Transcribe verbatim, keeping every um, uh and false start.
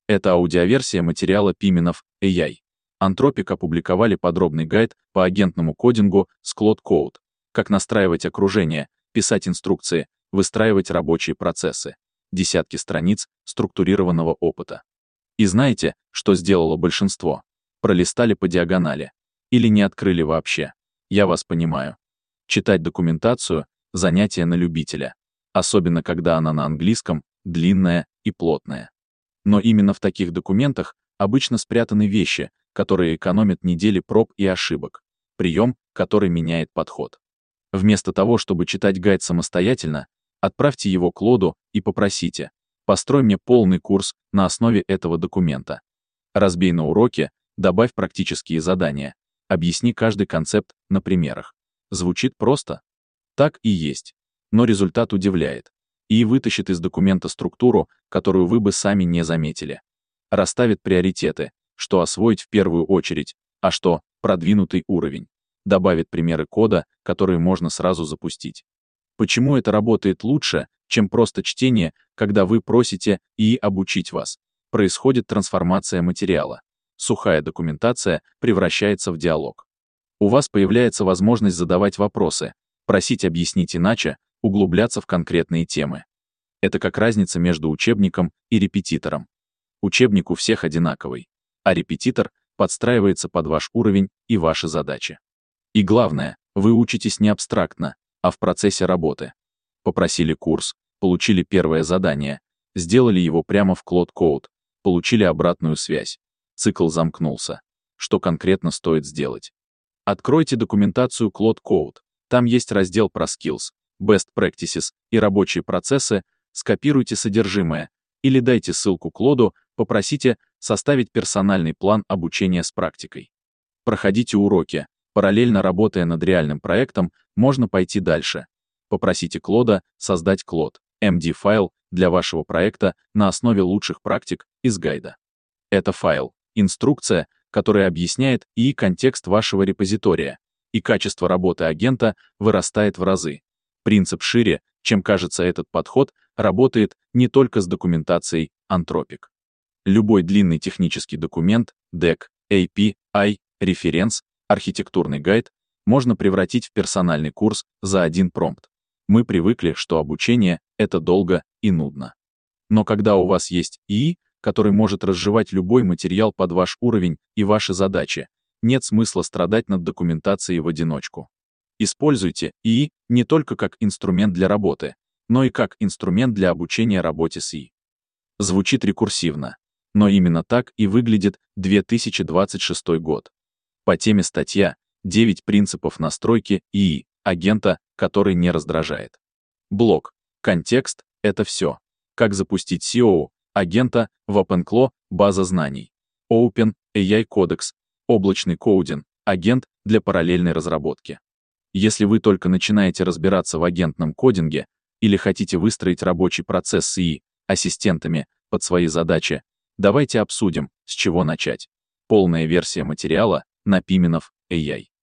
Это аудиоверсия материала Пименов эй ай. Anthropic опубликовали подробный гайд по агентному кодингу с Claude Code, как настраивать окружение, писать инструкции, выстраивать рабочие процессы. Десятки страниц структурированного опыта. И знаете, что сделало большинство? Пролистали по диагонали. Или не открыли вообще. Я вас понимаю. Читать документацию — занятие на любителя. Особенно когда она на английском, длинная и плотная. Но именно в таких документах обычно спрятаны вещи, которые экономят недели проб и ошибок. Прием, который меняет подход. Вместо того, чтобы читать гайд самостоятельно, отправьте его к Клоду и попросите: построй мне полный курс на основе этого документа. Разбей на уроке, добавь практические задания, объясни каждый концепт на примерах. Звучит просто? Так и есть. Но результат удивляет. И вытащит из документа структуру, которую вы бы сами не заметили. Расставит приоритеты, что освоить в первую очередь, а что продвинутый уровень. Добавит примеры кода, которые можно сразу запустить. Почему это работает лучше, чем просто чтение, когда вы просите ИИ обучить вас? Происходит трансформация материала. Сухая документация превращается в диалог. У вас появляется возможность задавать вопросы, просить объяснить иначе, углубляться в конкретные темы. Это как разница между учебником и репетитором. Учебник у всех одинаковый, а репетитор подстраивается под ваш уровень и ваши задачи. И главное, вы учитесь не абстрактно, а в процессе работы. Попросили курс, получили первое задание, сделали его прямо в Claude Code, получили обратную связь. Цикл замкнулся. Что конкретно стоит сделать? Откройте документацию Claude Code. Там есть раздел про skills, best practices и рабочие процессы, скопируйте содержимое или дайте ссылку Клоду, попросите составить персональный план обучения с практикой. Проходите уроки. Параллельно работая над реальным проектом, можно пойти дальше. Попросите Клода создать Claude эм ди файл для вашего проекта на основе лучших практик из гайда. Это файл, инструкция, которая объясняет и контекст вашего репозитория, и качество работы агента вырастает в разы. Принцип шире, чем кажется. Этот подход работает не только с документацией Anthropic. Любой длинный технический документ, дек, эй пи ай, референс, архитектурный гайд можно превратить в персональный курс за один промпт. Мы привыкли, что обучение — это долго и нудно. Но когда у вас есть ИИ, который может разжевать любой материал под ваш уровень и ваши задачи, нет смысла страдать над документацией в одиночку. Используйте ИИ не только как инструмент для работы, но и как инструмент для обучения работе с ИИ. Звучит рекурсивно, но именно так и выглядит две тысячи двадцать шестой год. По теме статья «девять принципов настройки ИИ, агента, который не раздражает». Блок. Контекст — это все. Как запустить си о о, агента в OpenClaw, база знаний. Open эй ай Codex, облачный коудинг, агент для параллельной разработки. Если вы только начинаете разбираться в агентном кодинге или хотите выстроить рабочий процесс с ИИ, ассистентами, под свои задачи, давайте обсудим, с чего начать. Полная версия материала на Пименов эй ай.